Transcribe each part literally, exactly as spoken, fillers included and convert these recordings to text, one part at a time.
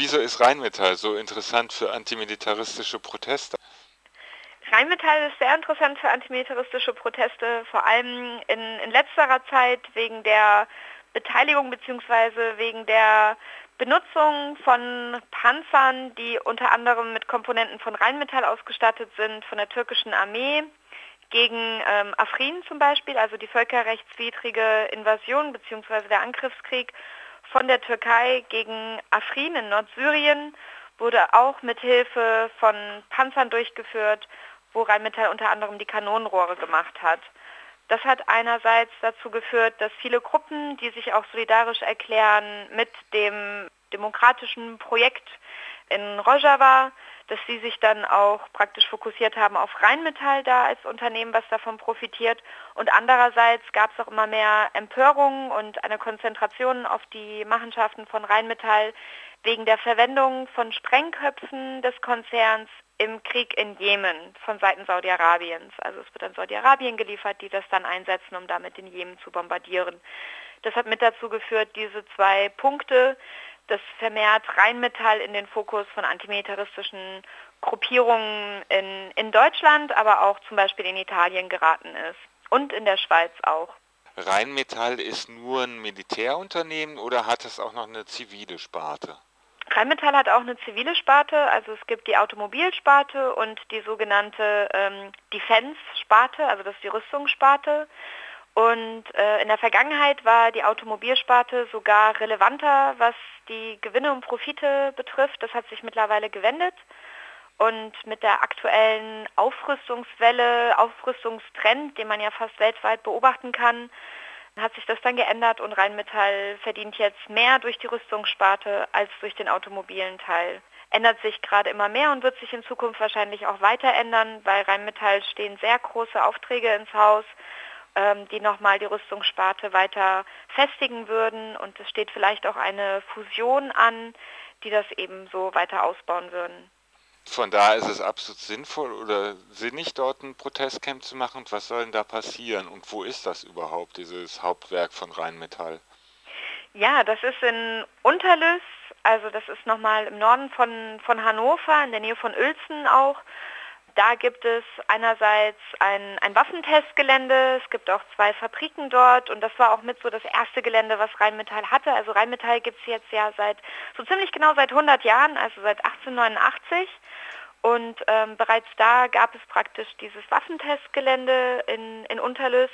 Wieso ist Rheinmetall so interessant für antimilitaristische Proteste? Rheinmetall ist sehr interessant für antimilitaristische Proteste, vor allem in, in letzterer Zeit wegen der Beteiligung bzw. wegen der Benutzung von Panzern, die unter anderem mit Komponenten von Rheinmetall ausgestattet sind, von der türkischen Armee gegen ähm, Afrin zum Beispiel, also die völkerrechtswidrige Invasion bzw. der Angriffskrieg von der Türkei gegen Afrin in Nordsyrien wurde auch mit Hilfe von Panzern durchgeführt, wo Rheinmetall unter anderem die Kanonenrohre gemacht hat. Das hat einerseits dazu geführt, dass viele Gruppen, die sich auch solidarisch erklären mit dem demokratischen Projekt in Rojava, dass sie sich dann auch praktisch fokussiert haben auf Rheinmetall da als Unternehmen, was davon profitiert. Und andererseits gab es auch immer mehr Empörung und eine Konzentration auf die Machenschaften von Rheinmetall wegen der Verwendung von Sprengköpfen des Konzerns im Krieg in Jemen von Seiten Saudi-Arabiens. Also es wird an Saudi-Arabien geliefert, die das dann einsetzen, um damit den Jemen zu bombardieren. Das hat mit dazu geführt, diese zwei Punkte, dass vermehrt Rheinmetall in den Fokus von antimilitaristischen Gruppierungen in, in Deutschland, aber auch zum Beispiel in Italien geraten ist und in der Schweiz auch. Rheinmetall ist nur ein Militärunternehmen oder hat es auch noch eine zivile Sparte? Rheinmetall hat auch eine zivile Sparte, also es gibt die Automobilsparte und die sogenannte ähm, Defense-Sparte, also das ist die Rüstungssparte. Und äh, in der Vergangenheit war die Automobilsparte sogar relevanter, was die Gewinne und Profite betrifft. Das hat sich mittlerweile gewendet. Und mit der aktuellen Aufrüstungswelle, Aufrüstungstrend, den man ja fast weltweit beobachten kann, hat sich das dann geändert und Rheinmetall verdient jetzt mehr durch die Rüstungssparte als durch den automobilen Teil. Ändert sich gerade immer mehr und wird sich in Zukunft wahrscheinlich auch weiter ändern, weil Rheinmetall stehen sehr große Aufträge ins Haus, ähm, die nochmal die Rüstungssparte weiter festigen würden. Und es steht vielleicht auch eine Fusion an, die das eben so weiter ausbauen würden. Von daher ist es absolut sinnvoll oder sinnig, dort ein Protestcamp zu machen. Und was soll denn da passieren? Und wo ist das überhaupt, dieses Hauptwerk von Rheinmetall? Ja, das ist in Unterlüß, also das ist nochmal im Norden von, von Hannover, in der Nähe von Uelzen auch. Da gibt es einerseits ein, ein Waffentestgelände, es gibt auch zwei Fabriken dort und das war auch mit so das erste Gelände, was Rheinmetall hatte. Also Rheinmetall gibt es jetzt ja seit, so ziemlich genau seit hundert Jahren, also seit achtzehnhundertneunundachtzig. Und ähm, bereits da gab es praktisch dieses Waffentestgelände in, in Unterlüß.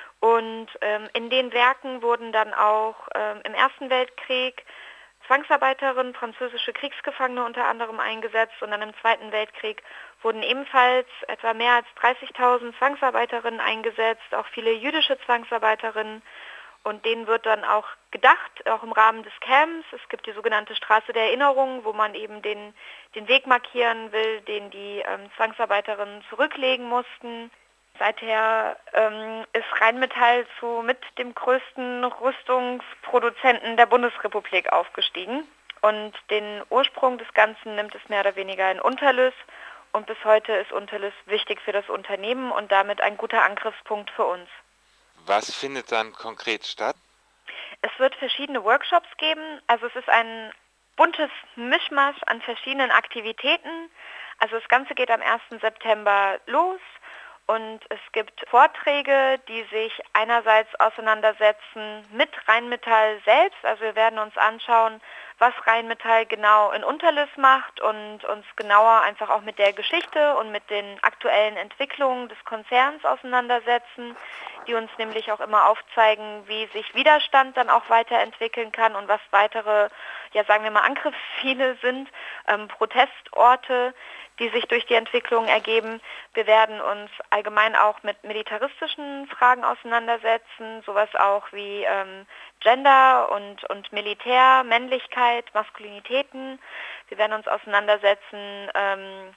Und ähm, in den Werken wurden dann auch ähm, im Ersten Weltkrieg Zwangsarbeiterinnen, französische Kriegsgefangene unter anderem eingesetzt und dann im Zweiten Weltkrieg wurden ebenfalls etwa mehr als dreißigtausend Zwangsarbeiterinnen eingesetzt, auch viele jüdische Zwangsarbeiterinnen und denen wird dann auch gedacht, auch im Rahmen des Camps. Es gibt die sogenannte Straße der Erinnerung, wo man eben den, den Weg markieren will, den die ähm, Zwangsarbeiterinnen zurücklegen mussten. Seither ähm, ist Rheinmetall zu mit dem größten Rüstungsproduzenten der Bundesrepublik aufgestiegen. Und den Ursprung des Ganzen nimmt es mehr oder weniger in Unterlüß. Und bis heute ist Unterlüß wichtig für das Unternehmen und damit ein guter Angriffspunkt für uns. Was findet dann konkret statt? Es wird verschiedene Workshops geben. Also es ist ein buntes Mischmasch an verschiedenen Aktivitäten. Also das Ganze geht am ersten September los. Und es gibt Vorträge, die sich einerseits auseinandersetzen mit Rheinmetall selbst. Also wir werden uns anschauen, was Rheinmetall genau in Unterlüß macht und uns genauer einfach auch mit der Geschichte und mit den aktuellen Entwicklungen des Konzerns auseinandersetzen, die uns nämlich auch immer aufzeigen, wie sich Widerstand dann auch weiterentwickeln kann und was weitere, ja sagen wir mal, Angriffsziele sind, ähm, Protestorte, die sich durch die Entwicklung ergeben. Wir werden uns allgemein auch mit militaristischen Fragen auseinandersetzen, sowas auch wie ähm, Gender und, und Militär, Männlichkeit, Maskulinitäten. Wir werden uns auseinandersetzen ähm,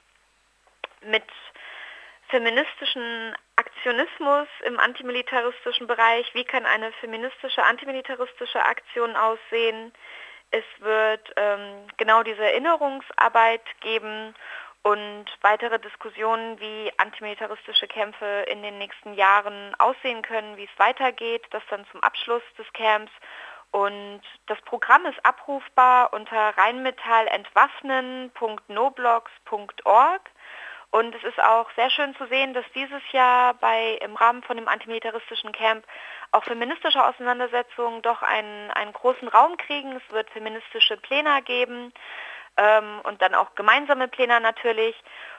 mit feministischen Aktionismus im antimilitaristischen Bereich. Wie kann eine feministische, antimilitaristische Aktion aussehen? Es wird ähm, genau diese Erinnerungsarbeit geben und weitere Diskussionen, wie antimilitaristische Kämpfe in den nächsten Jahren aussehen können, wie es weitergeht, das dann zum Abschluss des Camps. Und das Programm ist abrufbar unter rheinmetallentwaffnen punkt noblogs punkt org. Und es ist auch sehr schön zu sehen, dass dieses Jahr bei im Rahmen von dem antimilitaristischen Camp auch feministische Auseinandersetzungen doch einen, einen großen Raum kriegen. Es wird feministische Plena geben ähm, und dann auch gemeinsame Plena natürlich.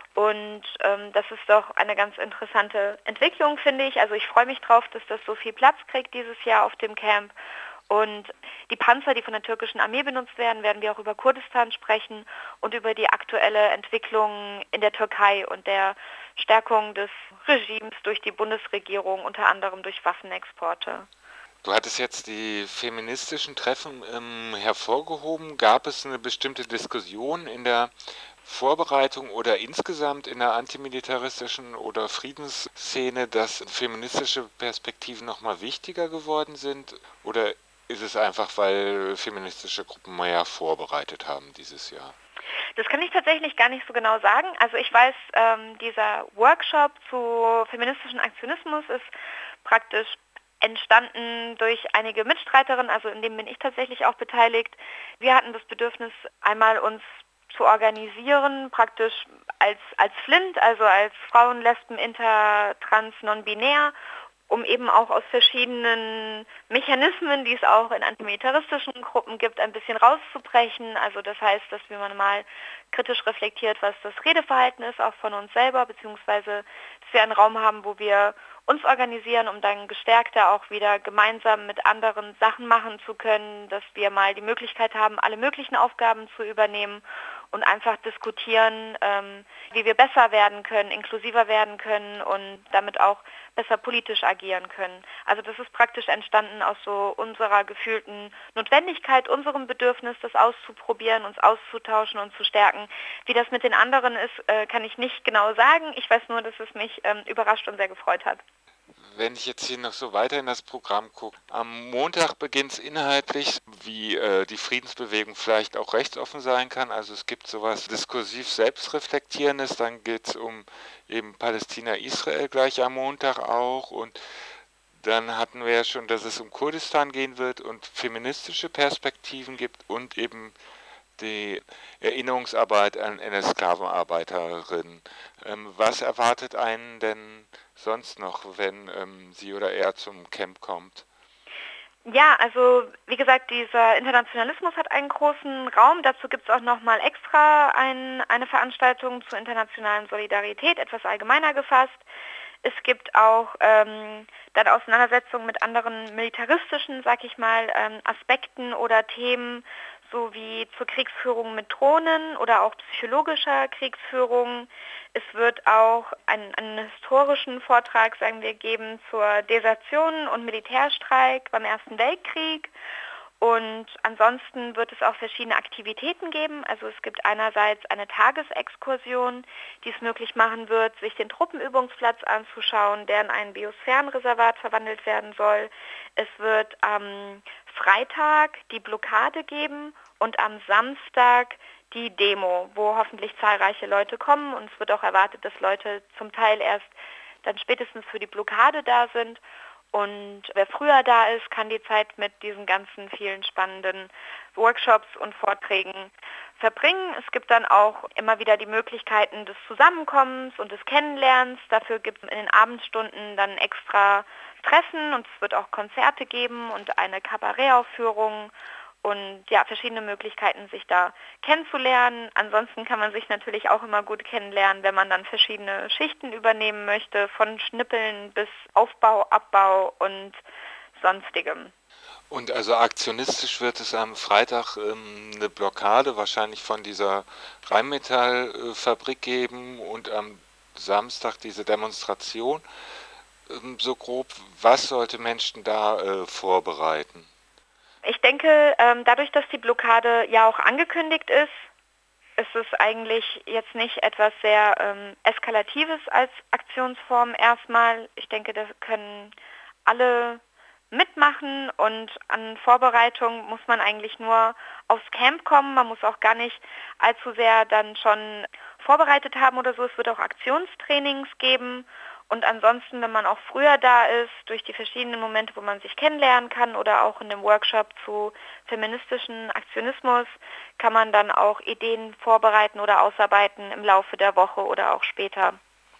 Und ähm, das ist doch eine ganz interessante Entwicklung, finde ich. Also ich freue mich drauf, dass das so viel Platz kriegt dieses Jahr auf dem Camp. Und die Panzer, die von der türkischen Armee benutzt werden, werden wir auch über Kurdistan sprechen und über die aktuelle Entwicklung in der Türkei und der Stärkung des Regimes durch die Bundesregierung, unter anderem durch Waffenexporte. Du hattest jetzt die feministischen Treffen ähm, hervorgehoben. Gab es eine bestimmte Diskussion in der Vorbereitung oder insgesamt in der antimilitaristischen oder Friedensszene, dass feministische Perspektiven nochmal wichtiger geworden sind? Oder ist es einfach, weil feministische Gruppen mehr vorbereitet haben dieses Jahr? Das kann ich tatsächlich gar nicht so genau sagen. Also ich weiß, ähm, dieser Workshop zu feministischen Aktionismus ist praktisch entstanden durch einige Mitstreiterinnen, also in dem bin ich tatsächlich auch beteiligt. Wir hatten das Bedürfnis, einmal uns zu organisieren, praktisch als, als Flint, also als Frauen, Lesben, Inter, Trans, Non-Binär, um eben auch aus verschiedenen Mechanismen, die es auch in antimilitaristischen Gruppen gibt, ein bisschen rauszubrechen. Also das heißt, dass man mal kritisch reflektiert, was das Redeverhalten ist, auch von uns selber, beziehungsweise dass wir einen Raum haben, wo wir uns organisieren, um dann gestärkter auch wieder gemeinsam mit anderen Sachen machen zu können, dass wir mal die Möglichkeit haben, alle möglichen Aufgaben zu übernehmen und einfach diskutieren, ähm, wie wir besser werden können, inklusiver werden können und damit auch besser politisch agieren können. Also das ist praktisch entstanden aus so unserer gefühlten Notwendigkeit, unserem Bedürfnis, das auszuprobieren, uns auszutauschen und zu stärken. Wie das mit den anderen ist, äh, kann ich nicht genau sagen. Ich weiß nur, dass es mich ähm, überrascht und sehr gefreut hat. Wenn ich jetzt hier noch so weiter in das Programm gucke, am Montag beginnt es inhaltlich, wie äh, die Friedensbewegung vielleicht auch rechtsoffen sein kann. Also es gibt sowas diskursiv Selbstreflektierendes, dann geht es um eben Palästina-Israel gleich am Montag auch und dann hatten wir ja schon, dass es um Kurdistan gehen wird und feministische Perspektiven gibt und eben die Erinnerungsarbeit an N S-Sklavenarbeiterinnen. Ähm, was erwartet einen denn sonst noch, wenn ähm, sie oder er zum Camp kommt? Ja, also wie gesagt, dieser Internationalismus hat einen großen Raum. Dazu gibt es auch nochmal extra ein, eine Veranstaltung zur internationalen Solidarität, etwas allgemeiner gefasst. Es gibt auch ähm, dann Auseinandersetzungen mit anderen militaristischen, sag ich mal, ähm, Aspekten oder Themen, sowie zur Kriegsführung mit Drohnen oder auch psychologischer Kriegsführung. Es wird auch einen, einen historischen Vortrag, sagen wir, geben zur Desertion und Militärstreik beim Ersten Weltkrieg. Und ansonsten wird es auch verschiedene Aktivitäten geben. Also es gibt einerseits eine Tagesexkursion, die es möglich machen wird, sich den Truppenübungsplatz anzuschauen, der in ein Biosphärenreservat verwandelt werden soll. Es wird am Freitag die Blockade geben und am Samstag die Demo, wo hoffentlich zahlreiche Leute kommen. Und es wird auch erwartet, dass Leute zum Teil erst dann spätestens für die Blockade da sind. Und wer früher da ist, kann die Zeit mit diesen ganzen vielen spannenden Workshops und Vorträgen verbringen. Es gibt dann auch immer wieder die Möglichkeiten des Zusammenkommens und des Kennenlernens. Dafür gibt es in den Abendstunden dann extra Treffen und es wird auch Konzerte geben und eine Kabarettaufführung und ja, verschiedene Möglichkeiten, sich da kennenzulernen. Ansonsten kann man sich natürlich auch immer gut kennenlernen, wenn man dann verschiedene Schichten übernehmen möchte, von Schnippeln bis Aufbau, Abbau und sonstigem. Und also aktionistisch wird es am Freitag ähm, eine Blockade wahrscheinlich von dieser Rheinmetallfabrik geben und am Samstag diese Demonstration. Ähm, so grob, was sollte Menschen da äh, vorbereiten? Ich denke, ähm, dadurch, dass die Blockade ja auch angekündigt ist, ist es eigentlich jetzt nicht etwas sehr ähm, Eskalatives als Aktionsform erstmal. Ich denke, da können alle mitmachen und an Vorbereitung muss man eigentlich nur aufs Camp kommen. Man muss auch gar nicht allzu sehr dann schon vorbereitet haben oder so. Es wird auch Aktionstrainings geben Und ansonsten, wenn man auch früher da ist, durch die verschiedenen Momente, wo man sich kennenlernen kann oder auch in dem Workshop zu feministischen Aktionismus, kann man dann auch Ideen vorbereiten oder ausarbeiten im Laufe der Woche oder auch später.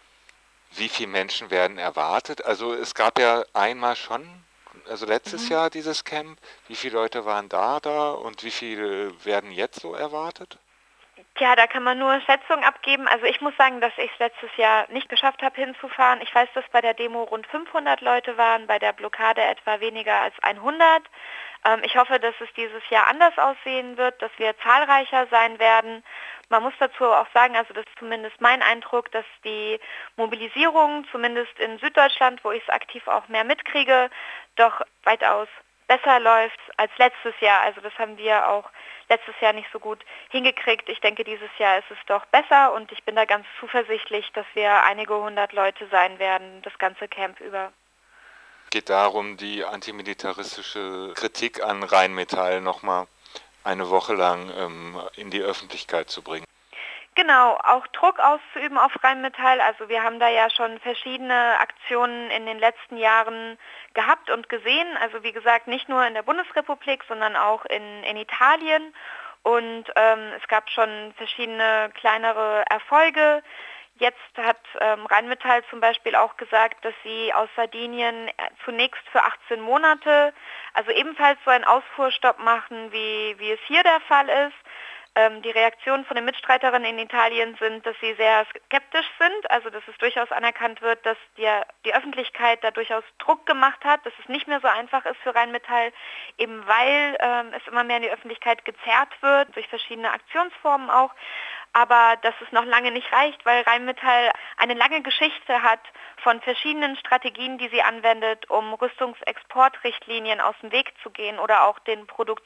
Wie viele Menschen werden erwartet? Also es gab ja einmal schon, also letztes Mhm. Jahr dieses Camp. Wie viele Leute waren da da und wie viele werden jetzt so erwartet? Tja, da kann man nur Schätzungen abgeben. Also ich muss sagen, dass ich es letztes Jahr nicht geschafft habe hinzufahren. Ich weiß, dass bei der Demo rund fünfhundert Leute waren, bei der Blockade etwa weniger als hundert. Ähm, ich hoffe, dass es dieses Jahr anders aussehen wird, dass wir zahlreicher sein werden. Man muss dazu auch sagen, also das ist zumindest mein Eindruck, dass die Mobilisierung, zumindest in Süddeutschland, wo ich es aktiv auch mehr mitkriege, doch weitaus besser läuft als letztes Jahr. Also das haben wir auch letztes Jahr nicht so gut hingekriegt. Ich denke, dieses Jahr ist es doch besser und ich bin da ganz zuversichtlich, dass wir einige hundert Leute sein werden, das ganze Camp über. Geht darum, die antimilitaristische Kritik an Rheinmetall nochmal eine Woche lang ähm, in die Öffentlichkeit zu bringen. Genau, auch Druck auszuüben auf Rheinmetall. Also wir haben da ja schon verschiedene Aktionen in den letzten Jahren gehabt und gesehen. Also wie gesagt, nicht nur in der Bundesrepublik, sondern auch in, in Italien. Und ähm, es gab schon verschiedene kleinere Erfolge. Jetzt hat ähm, Rheinmetall zum Beispiel auch gesagt, dass sie aus Sardinien zunächst für achtzehn Monate, also ebenfalls so einen Ausfuhrstopp machen, wie, wie es hier der Fall ist. Ähm, die Reaktionen von den Mitstreiterinnen in Italien sind, dass sie sehr skeptisch sind, also dass es durchaus anerkannt wird, dass die, die Öffentlichkeit da durchaus Druck gemacht hat, dass es nicht mehr so einfach ist für Rheinmetall, eben weil ähm, es immer mehr in die Öffentlichkeit gezerrt wird, durch verschiedene Aktionsformen auch. Aber dass es noch lange nicht reicht, weil Rheinmetall eine lange Geschichte hat von verschiedenen Strategien, die sie anwendet, um Rüstungsexportrichtlinien aus dem Weg zu gehen oder auch den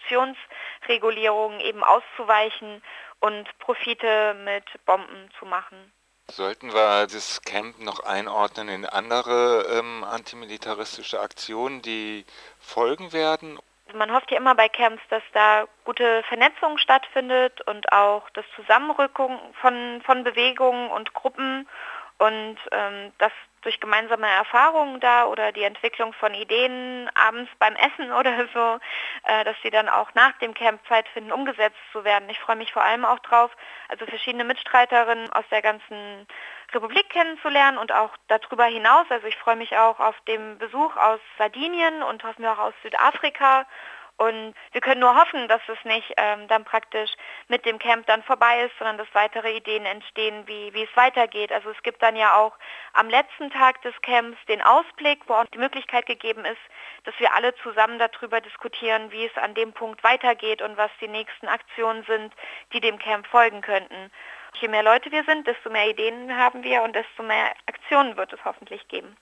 Produktionsregulierungen eben auszuweichen und Profite mit Bomben zu machen. Sollten wir das Camp noch einordnen in andere ähm, antimilitaristische Aktionen, die folgen werden? Man hofft ja immer bei Camps, dass da gute Vernetzung stattfindet und auch das Zusammenrücken von, von Bewegungen und Gruppen und ähm, dass durch gemeinsame Erfahrungen da oder die Entwicklung von Ideen abends beim Essen oder so, äh, dass sie dann auch nach dem Camp Zeit finden, umgesetzt zu werden. Ich freue mich vor allem auch drauf, also verschiedene Mitstreiterinnen aus der ganzen Republik kennenzulernen und auch darüber hinaus. Also ich freue mich auch auf den Besuch aus Sardinien und hoffen wir auch aus Südafrika. Und wir können nur hoffen, dass es nicht ähm, dann praktisch mit dem Camp dann vorbei ist, sondern dass weitere Ideen entstehen, wie, wie es weitergeht. Also es gibt dann ja auch am letzten Tag des Camps den Ausblick, wo auch die Möglichkeit gegeben ist, dass wir alle zusammen darüber diskutieren, wie es an dem Punkt weitergeht und was die nächsten Aktionen sind, die dem Camp folgen könnten. Je mehr Leute wir sind, desto mehr Ideen haben wir und desto mehr Aktionen wird es hoffentlich geben.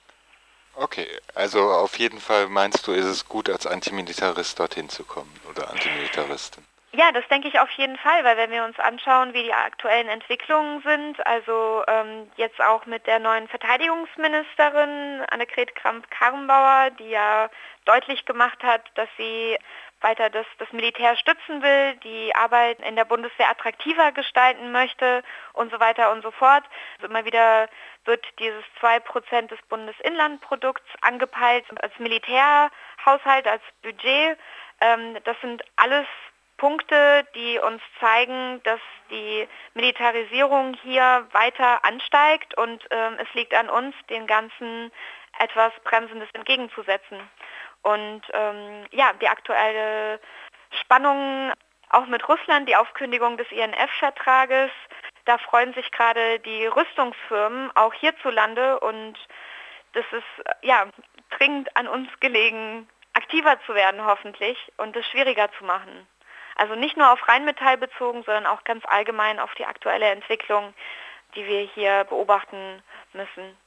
Okay, also auf jeden Fall meinst du, ist es gut, als Antimilitarist dorthin zu kommen oder Antimilitaristin? Ja, das denke ich auf jeden Fall, weil wenn wir uns anschauen, wie die aktuellen Entwicklungen sind, also ähm, jetzt auch mit der neuen Verteidigungsministerin Annegret Kramp-Karrenbauer, die ja deutlich gemacht hat, dass sie weiter das, das Militär stützen will, die Arbeit in der Bundeswehr attraktiver gestalten möchte und so weiter und so fort. Also immer wieder wird dieses zwei Prozent des Bundesinlandprodukts angepeilt als Militärhaushalt, als Budget. Ähm, das sind alles Punkte, die uns zeigen, dass die Militarisierung hier weiter ansteigt und ähm, es liegt an uns, den Ganzen etwas Bremsendes entgegenzusetzen. Und ähm, ja, die aktuelle Spannung auch mit Russland, die Aufkündigung des I N F-Vertrages, da freuen sich gerade die Rüstungsfirmen auch hierzulande und das ist ja dringend an uns gelegen, aktiver zu werden hoffentlich und es schwieriger zu machen. Also nicht nur auf Rheinmetall bezogen, sondern auch ganz allgemein auf die aktuelle Entwicklung, die wir hier beobachten müssen.